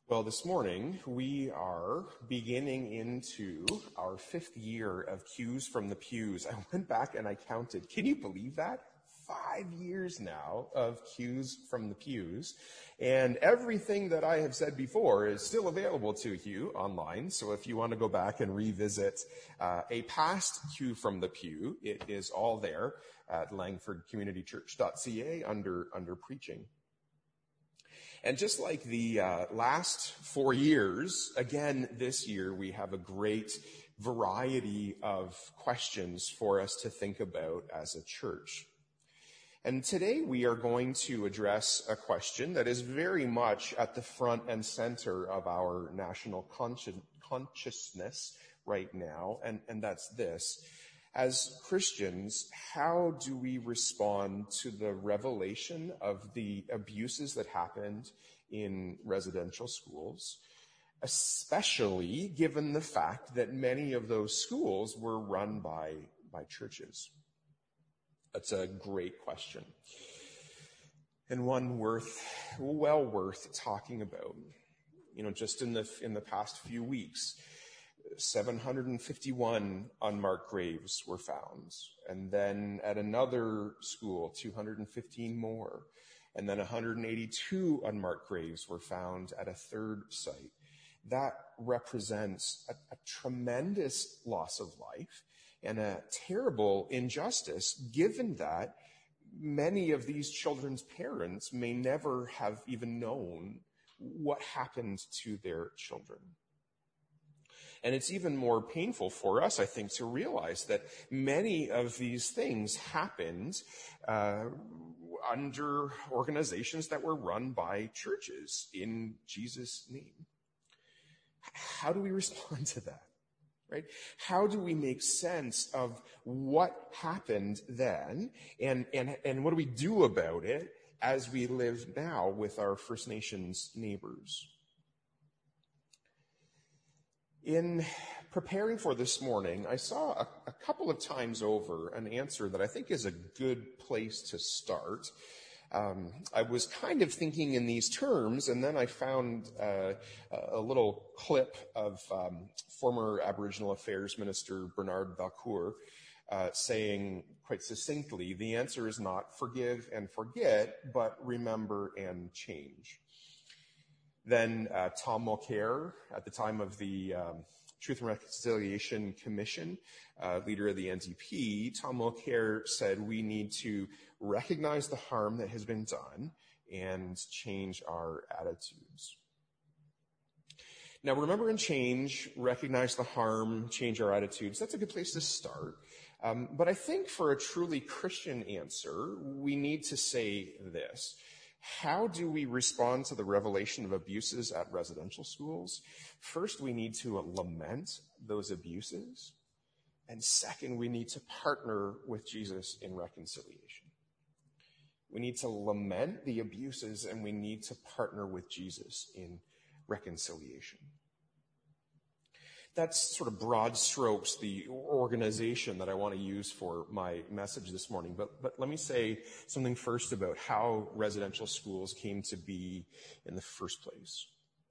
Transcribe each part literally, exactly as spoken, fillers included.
Well, this morning we are beginning into our fifth year of Cues from the Pews. I went back and I counted. Can you believe that? Five years now of Cues from the Pews. And everything that I have said before is still available to you online. So if you want to go back and revisit uh, a past Cue from the Pew, it is all there at langford community church dot c a under, under preaching. And just like the uh, last four years, again, this year we have a great variety of questions for us to think about as a church. And today we are going to address a question that is very much at the front and center of our national consci- consciousness right now, and, and that's this. As Christians, how do we respond to the revelation of the abuses that happened in residential schools, especially given the fact that many of those schools were run by, by churches? That's a great question, and one worth, well worth talking about. You know, just in the in the past few weeks, seven hundred fifty-one unmarked graves were found. And then at another school, two hundred fifteen more. And then one hundred eighty-two unmarked graves were found at a third site. That represents a, a tremendous loss of life and a terrible injustice, given that many of these children's parents may never have even known what happened to their children. And it's even more painful for us, I think, to realize that many of these things happened uh, under organizations that were run by churches in Jesus' name. How do we respond to that? Right? How do we make sense of what happened then, and, and, and what do we do about it as we live now with our First Nations neighbors? In preparing for this morning, I saw a, a couple of times over an answer that I think is a good place to start. Um, I was kind of thinking in these terms, and then I found uh, a little clip of um, former Aboriginal Affairs Minister Bernard Valcourt uh, saying quite succinctly, the answer is not forgive and forget, but remember and change. Then uh, Tom Mulcair, at the time of the um, Truth and Reconciliation Commission, uh, leader of the N D P, Tom Mulcair said we need to recognize the harm that has been done and change our attitudes. Now, remember and change, recognize the harm, change our attitudes. That's a good place to start. Um, but I think for a truly Christian answer, we need to say this. How do we respond to the revelation of abuses at residential schools? First, we need to lament those abuses. And second, we need to partner with Jesus in reconciliation. We need to lament the abuses, and we need to partner with Jesus in reconciliation. That's sort of broad strokes, the organization that I want to use for my message this morning. But, but let me say something first about how residential schools came to be in the first place.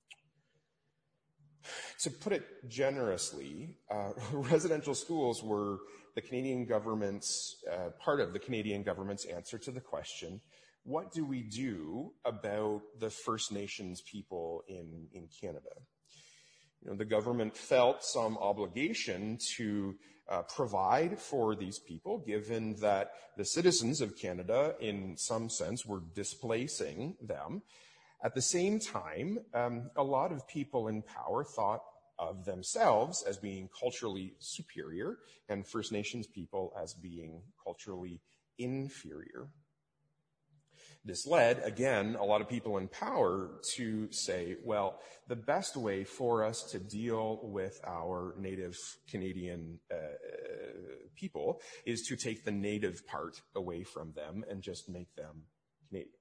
To put it generously, uh, residential schools were the Canadian government's, uh, part of the Canadian government's answer to the question, what do we do about the First Nations people in, in Canada? You know, the government felt some obligation to uh, provide for these people, given that the citizens of Canada, in some sense, were displacing them. At the same time, um, a lot of people in power thought of themselves as being culturally superior and First Nations people as being culturally inferior. This led, again, a lot of people in power to say, well, the best way for us to deal with our native Canadian uh, people is to take the native part away from them and just make them Canadian.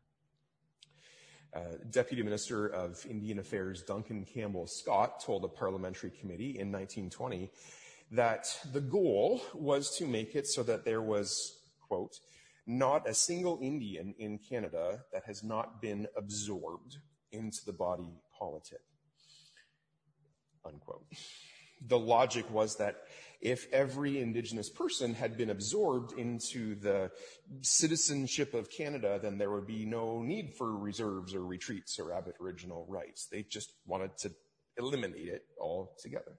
Uh, Deputy Minister of Indian Affairs Duncan Campbell Scott told a parliamentary committee in nineteen twenty that the goal was to make it so that there was, quote, not a single Indian in Canada that has not been absorbed into the body politic, unquote. The logic was that if every Indigenous person had been absorbed into the citizenship of Canada, then there would be no need for reserves or retreats or Aboriginal rights. They just wanted to eliminate it altogether.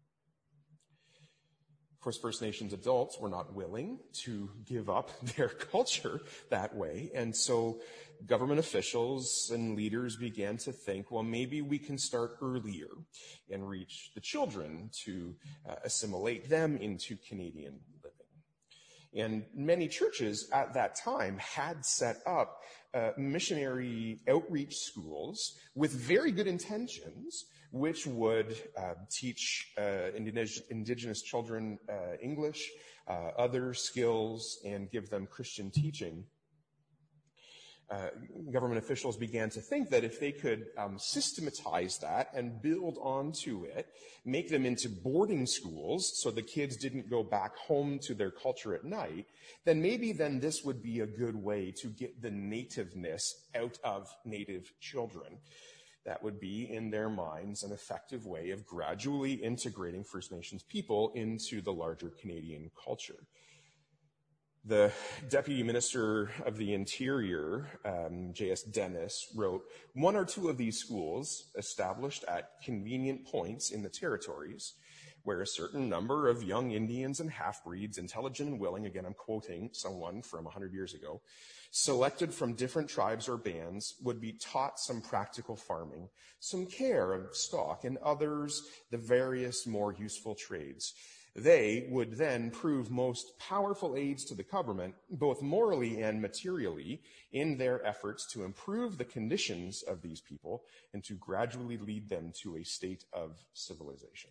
Of course, First Nations adults were not willing to give up their culture that way, and so government officials and leaders began to think, well, maybe we can start earlier and reach the children to uh, assimilate them into Canadian living. And many churches at that time had set up uh, missionary outreach schools with very good intentions, which would uh, teach uh, indigenous, indigenous children uh, English, uh, other skills, and give them Christian teaching. Uh, government officials began to think that if they could um, systematize that and build onto it, make them into boarding schools so the kids didn't go back home to their culture at night, then maybe then this would be a good way to get the nativeness out of Native children. That would be, in their minds, an effective way of gradually integrating First Nations people into the larger Canadian culture. The Deputy Minister of the Interior, um, J S Dennis, wrote, one or two of these schools established at convenient points in the territories where a certain number of young Indians and half-breeds, intelligent and willing, again, I'm quoting someone from one hundred years ago, selected from different tribes or bands, would be taught some practical farming, some care of stock, and others the various more useful trades. They would then prove most powerful aids to the government, both morally and materially, in their efforts to improve the conditions of these people and to gradually lead them to a state of civilization.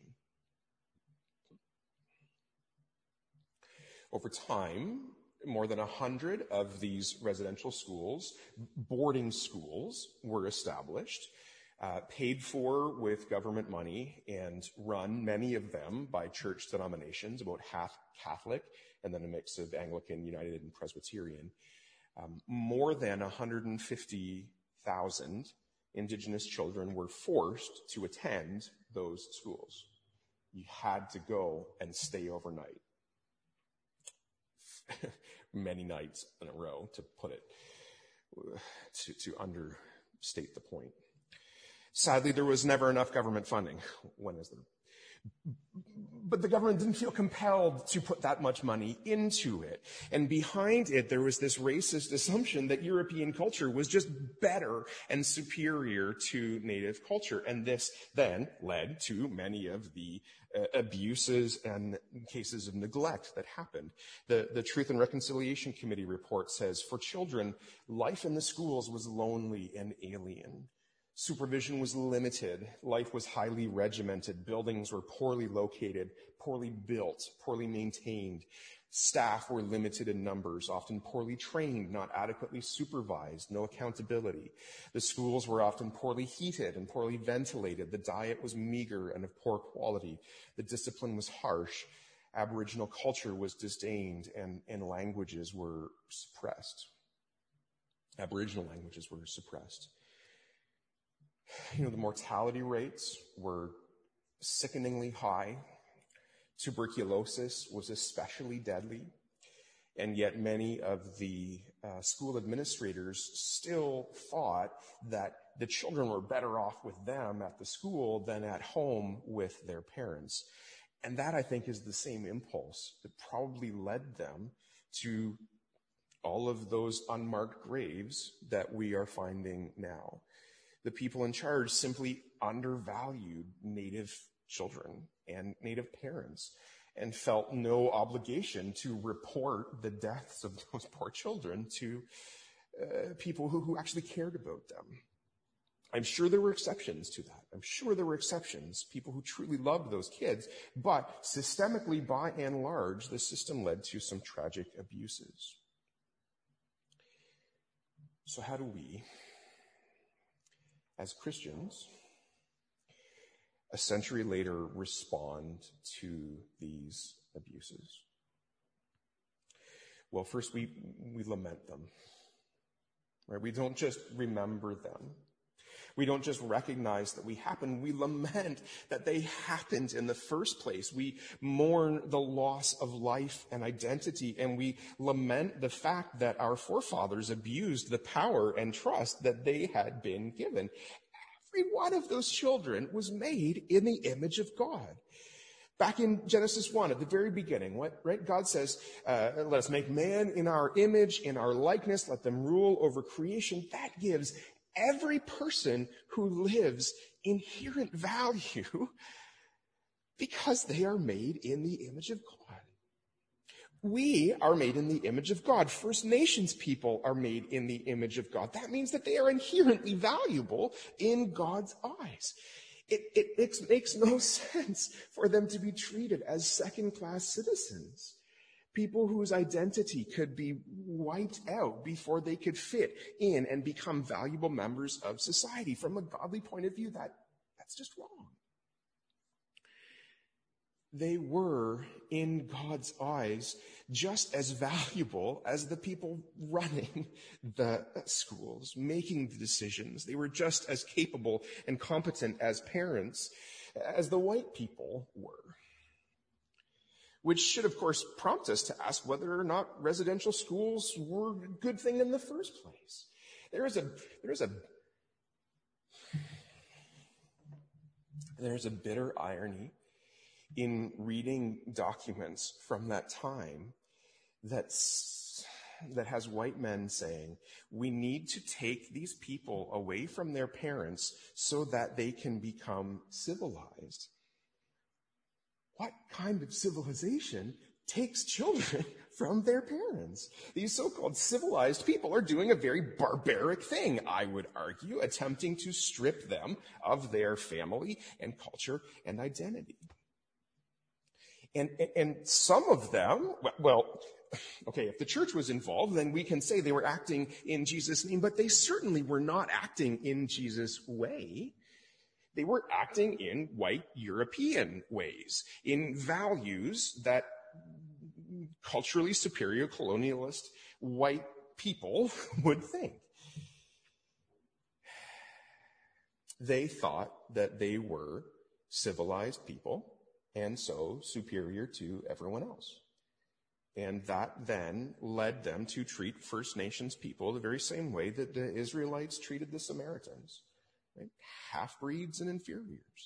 Over time, more than a hundred of these residential schools, boarding schools, were established, uh, paid for with government money, and run, many of them, by church denominations, about half Catholic, and then a mix of Anglican, United, and Presbyterian. Um, more than one hundred fifty thousand Indigenous children were forced to attend those schools. You had to go and stay overnight. Many nights in a row, to put it, to, to understate the point. Sadly, there was never enough government funding. When is there? But the government didn't feel compelled to put that much money into it. And behind it, there was this racist assumption that European culture was just better and superior to Native culture. And this then led to many of the uh, abuses and cases of neglect that happened. The, the Truth and Reconciliation Committee report says, for children, life in the schools was lonely and alien. Supervision was limited. Life was highly regimented. Buildings were poorly located, poorly built, poorly maintained. Staff were limited in numbers, often poorly trained, not adequately supervised, no accountability. The schools were often poorly heated and poorly ventilated. The diet was meager and of poor quality. The discipline was harsh. Aboriginal culture was disdained, and, and languages were suppressed. Aboriginal languages were suppressed. You know, the mortality rates were sickeningly high. Tuberculosis was especially deadly. And yet many of the uh, school administrators still thought that the children were better off with them at the school than at home with their parents. And that, I think, is the same impulse that probably led them to all of those unmarked graves that we are finding now. The people in charge simply undervalued Native children and Native parents and felt no obligation to report the deaths of those poor children to uh, people who, who actually cared about them. I'm sure there were exceptions to that. I'm sure there were exceptions, people who truly loved those kids, but systemically, by and large, the system led to some tragic abuses. So how do we, as Christians, a century later, respond to these abuses? Well, first we, we lament them, right? We don't just remember them. We don't just recognize that we happen, we lament that they happened in the first place. We mourn the loss of life and identity, and we lament the fact that our forefathers abused the power and trust that they had been given. Every one of those children was made in the image of God. Back in Genesis one, at the very beginning, what, right? God says, uh, let us make man in our image, in our likeness, let them rule over creation. That gives every person who lives inherent value because they are made in the image of God. We are made in the image of God. First Nations people are made in the image of God. That means that they are inherently valuable in God's eyes. It, it makes, makes no sense for them to be treated as second-class citizens, people whose identity could be wiped out before they could fit in and become valuable members of society. From a godly point of view, that, that's just wrong. They were, in God's eyes, just as valuable as the people running the schools, making the decisions. They were just as capable and competent as parents as the white people were. Which should, of course, prompt us to ask whether or not residential schools were a good thing in the first place. There is a, there is a, there's a bitter irony in reading documents from that time that's, that has white men saying, we need to take these people away from their parents so that they can become civilized. What kind of civilization takes children from their parents? These so-called civilized people are doing a very barbaric thing, I would argue, attempting to strip them of their family and culture and identity. And, and some of them, well, okay, if the church was involved, then we can say they were acting in Jesus' name, but they certainly were not acting in Jesus' way. They were acting in white European ways, in values that culturally superior colonialist white people would think. They thought that they were civilized people, and so superior to everyone else. And that then led them to treat First Nations people the very same way that the Israelites treated the Samaritans, right? Half-breeds and inferiors.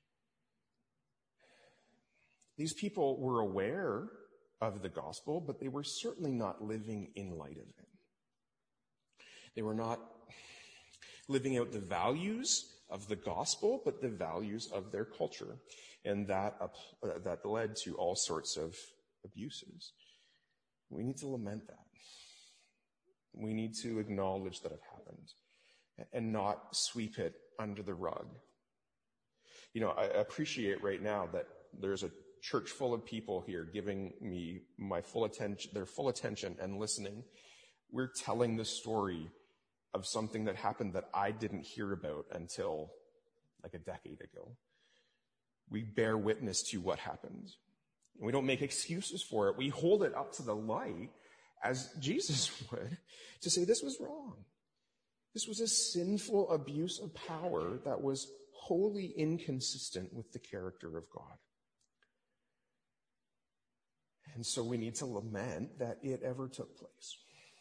These people were aware of the gospel, but they were certainly not living in light of it. They were not living out the values of the gospel, but the values of their culture. And that, uh, that led to all sorts of abuses. We need to lament that. We need to acknowledge that it happened and not sweep it under the rug. You know, I appreciate right now that there's a church full of people here giving me my full attention, their full attention and listening. We're telling the story of something that happened that I didn't hear about until like a decade ago. We bear witness to what happened. We don't make excuses for it. We hold it up to the light as Jesus would to say this was wrong. This was a sinful abuse of power that was wholly inconsistent with the character of God. And so we need to lament that it ever took place.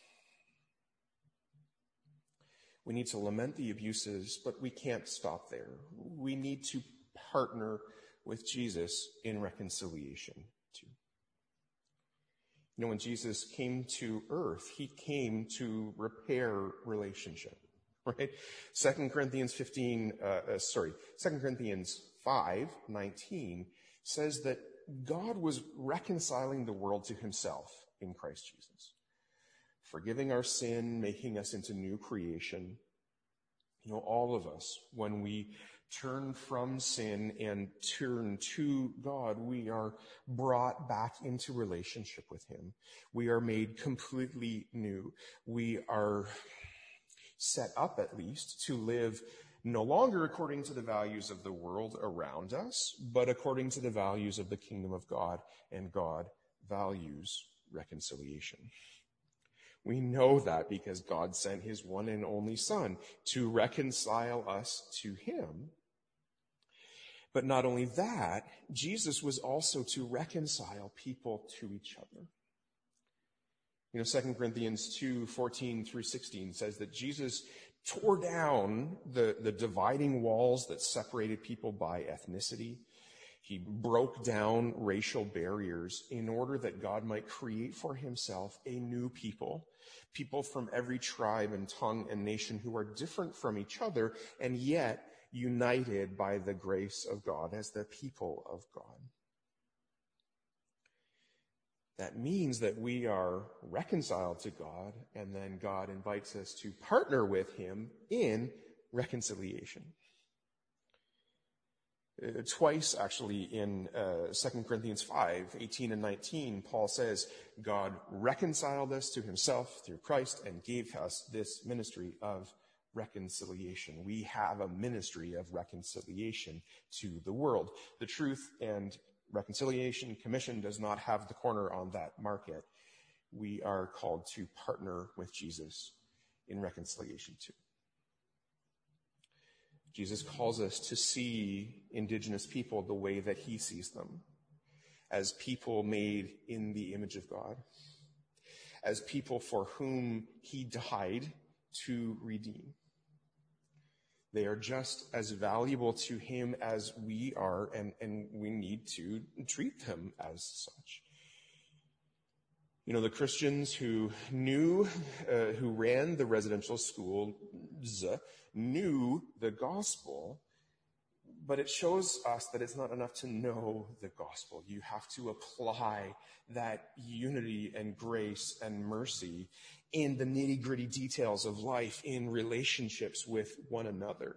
We need to lament the abuses, but we can't stop there. We need to partner with Jesus in reconciliation too. You know, when Jesus came to earth, he came to repair relationship, right? Second Corinthians fifteen, uh, uh, sorry, Second Corinthians five nineteen says that God was reconciling the world to himself in Christ Jesus, forgiving our sin, making us into new creation. You know, all of us, when we turn from sin and turn to God, we are brought back into relationship with him. We are made completely new. We are set up, at least, to live no longer according to the values of the world around us, but according to the values of the kingdom of God, and God values reconciliation. We know that because God sent his one and only Son to reconcile us to him. But not only that, Jesus was also to reconcile people to each other. You know, Second Corinthians two, fourteen through sixteen says that Jesus tore down the, the dividing walls that separated people by ethnicity. He broke down racial barriers in order that God might create for himself a new people, people from every tribe and tongue and nation who are different from each other and yet united by the grace of God as the people of God. That means that we are reconciled to God, and then God invites us to partner with him in reconciliation. Uh, twice, actually, in uh, Second Corinthians five, eighteen and nineteen, Paul says, God reconciled us to himself through Christ and gave us this ministry of reconciliation. We have a ministry of reconciliation to the world. The Truth and Reconciliation Commission does not have the corner on that market. We are called to partner with Jesus in reconciliation too. Jesus calls us to see indigenous people the way that he sees them, as people made in the image of God, as people for whom he died to redeem. They are just as valuable to him as we are, and, and we need to treat them as such. You know, the Christians who knew, uh, who ran the residential schools, knew the gospel, but it shows us that it's not enough to know the gospel. You have to apply that unity and grace and mercy in the nitty-gritty details of life, in relationships with one another.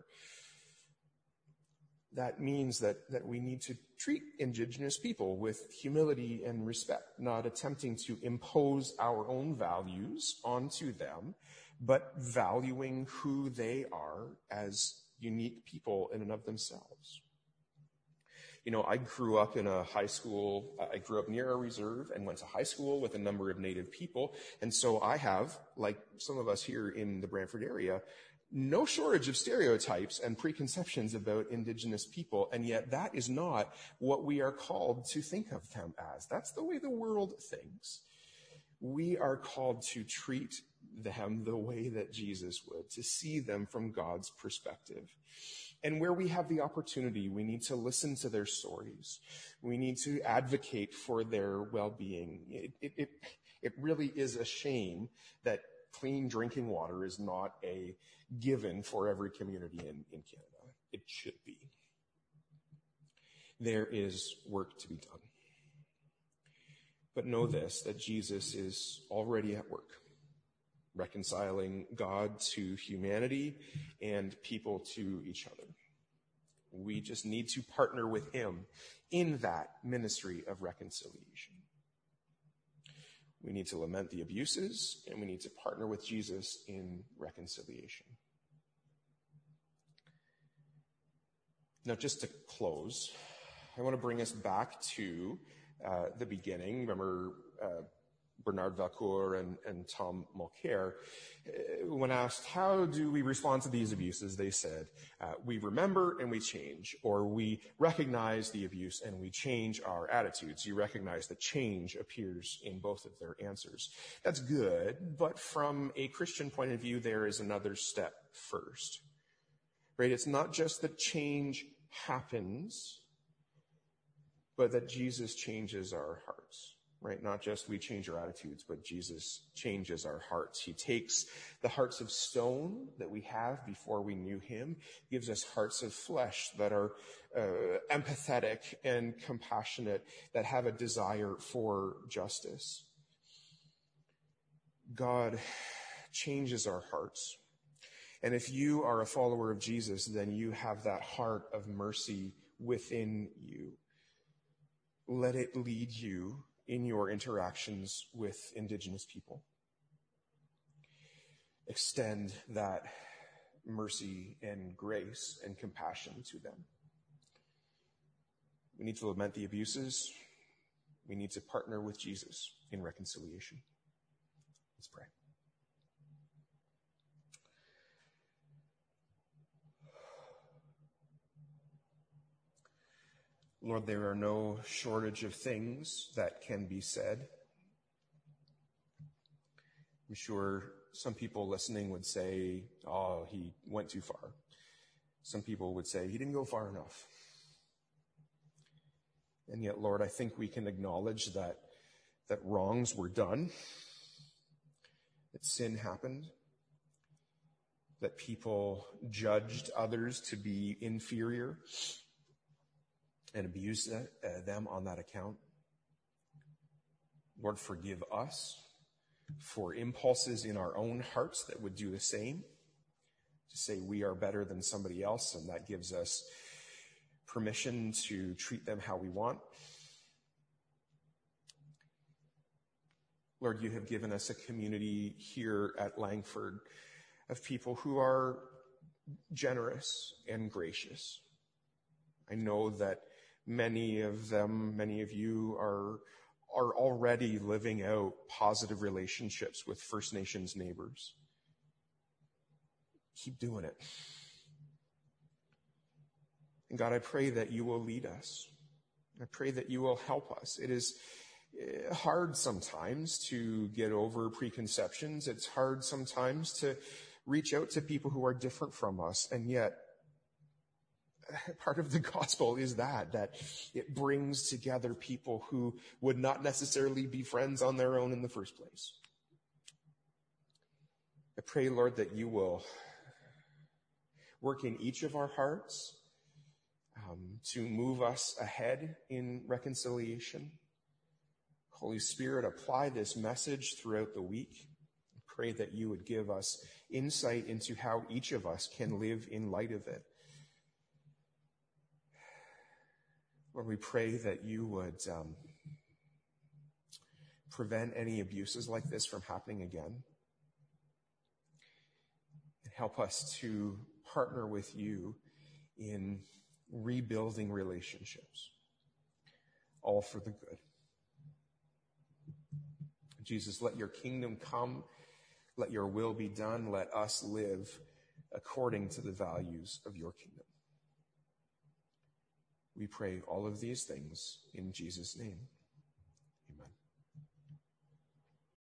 That means that, that we need to treat indigenous people with humility and respect, not attempting to impose our own values onto them, but valuing who they are as unique people in and of themselves. You know, I grew up in a high school, I grew up near a reserve and went to high school with a number of Native people. And so I have, like some of us here in the Brantford area, no shortage of stereotypes and preconceptions about indigenous people. And yet that is not what we are called to think of them as. That's the way the world thinks. We are called to treat them the way that Jesus would, to see them from God's perspective. And where we have the opportunity, we need to listen to their stories. We need to advocate for their well-being. It, it, it, it really is a shame that clean drinking water is not a given for every community in, in Canada. It should be. There is work to be done. But know this, that Jesus is already at work, reconciling God to humanity and people to each other. We just need to partner with him in that ministry of reconciliation. We need to lament the abuses, and we need to partner with Jesus in reconciliation. Now, just to close, I want to bring us back to uh, the beginning. Remember, uh, Bernard Valcourt and, and Tom Mulcair, uh, when asked, how do we respond to these abuses, they said, uh, we remember and we change, or we recognize the abuse and we change our attitudes. You recognize that change appears in both of their answers. That's good, but from a Christian point of view, there is another step first, right? It's not just that change happens, but that Jesus changes our hearts. Right? Not just we change our attitudes, but Jesus changes our hearts. He takes the hearts of stone that we have before we knew him, gives us hearts of flesh that are uh, empathetic and compassionate, that have a desire for justice. God changes our hearts. And if you are a follower of Jesus, then you have that heart of mercy within you. Let it lead you in your interactions with indigenous people. Extend that mercy and grace and compassion to them. We need to lament the abuses. We need to partner with Jesus in reconciliation. Let's pray. Lord, there are no shortage of things that can be said. I'm sure some people listening would say, oh, he went too far. Some people would say he didn't go far enough. And yet, Lord, I think we can acknowledge that, that wrongs were done, that sin happened, that people judged others to be inferior and abused them on that account. Lord, forgive us for impulses in our own hearts that would do the same, to say we are better than somebody else, and that gives us permission to treat them how we want. Lord, you have given us a community here at Langford of people who are generous and gracious. I know that many of them, many of you are, are already living out positive relationships with First Nations neighbors. Keep doing it. And God, I pray that you will lead us. I pray that you will help us. It is hard sometimes to get over preconceptions. It's hard sometimes to reach out to people who are different from us. And yet, part of the gospel is that, that it brings together people who would not necessarily be friends on their own in the first place. I pray, Lord, that you will work in each of our hearts um, to move us ahead in reconciliation. Holy Spirit, apply this message throughout the week. I pray that you would give us insight into how each of us can live in light of it. Lord, we pray that you would um, prevent any abuses like this from happening again. And help us to partner with you in rebuilding relationships, all for the good. Jesus, let your kingdom come. Let your will be done. Let us live according to the values of your kingdom. We pray all of these things in Jesus' name.